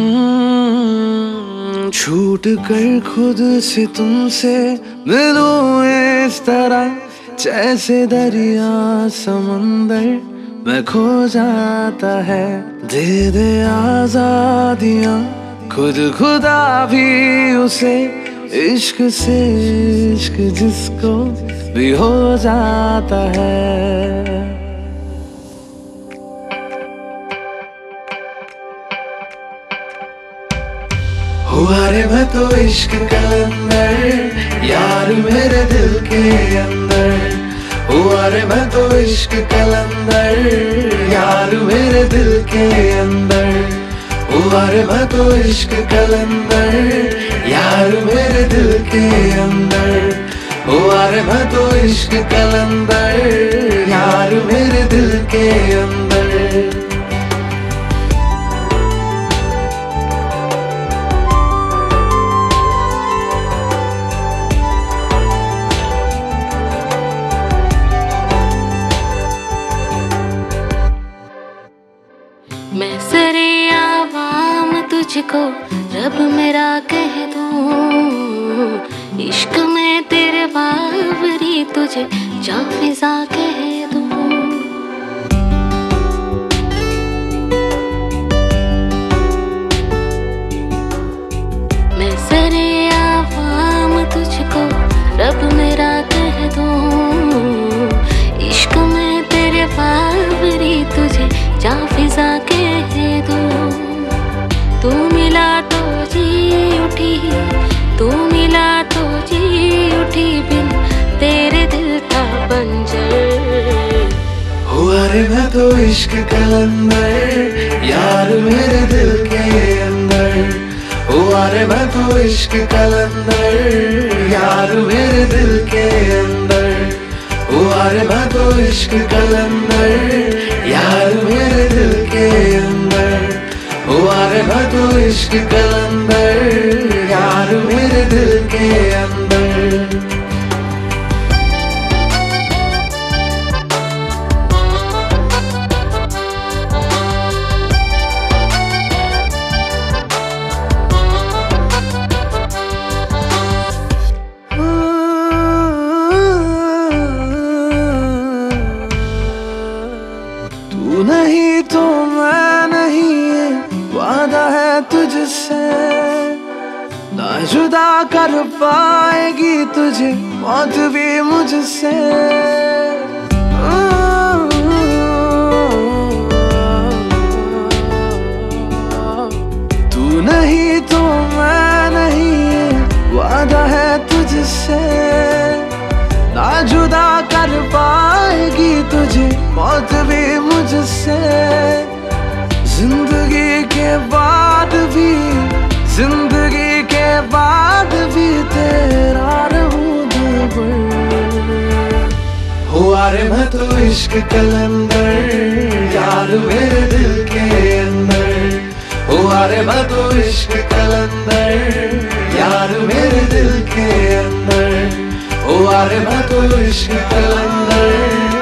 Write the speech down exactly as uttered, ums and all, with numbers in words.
हम्म, छूट कर खुद से तुमसे मिलूं इस तरह, जैसे दरिया समंदर में खो जाता है। दे दे आजादियां खुद खुदा भी उसे, इश्क से इश्क जिसको भी हो जाता है। हुआ रे मैं तो इश्क कलंदर, यार मेरे दिल के अंदर। हुआ रे मैं तो इश्क कलंदर, यार मेरे दिल के अंदर। हुआ रे मैं तो इश्क कलंदर, यार मेरे दिल के अंदर। हुआ रे मैं तो इश्क कलंदर, यार मेरे दिल के अंदर। मैं सरे आवाम तुझको रब मेरा कह दूं, इश्क में तेरे बावरी तुझे जा फिजा कह दूं। मैं सरे आवाम तुझको रब मेरा कह दूं, इश्क में तेरे बावरी तुझे जा फिजा कह दूं। तू मिला तो जी उठी, तू मिला तो जी उठी, बिन तेरे दिल था बंजर। हुआ रे मैं तो इश्क कलंदर, यार मेरे दिल के अंदर। हुआ रे मैं तो इश्क कलंदर, यार मेरे दिल के अंदर। हुआ रे मैं तो इश्क कलंदर, यार मेरे दिल के अंदर। हुआ रे मैं तो इश्क कलंदर, यार मेरे दिल के अंदर। तू नहीं तो मैं नहीं, ये वादा है तुझसे। ना जुदा कर पाएगी तुझे मौत भी मुझसे। तू नहीं तो मैं नहीं, ये वादा है तुझसे। ना जुदा कर पाएगी तुझे मौत भी मुझसे। जिंदगी के बाद भी, जिंदगी के बाद भी तेरा रहूं दिलबर। हुआ रे मैं तो इश्क कलंदर, यार मेरे दिल के अंदर। हुआ रे मैं तो इश्क कलंदर, यार मेरे दिल के अंदर। हुआ रे मैं तो इश्क कलंदर।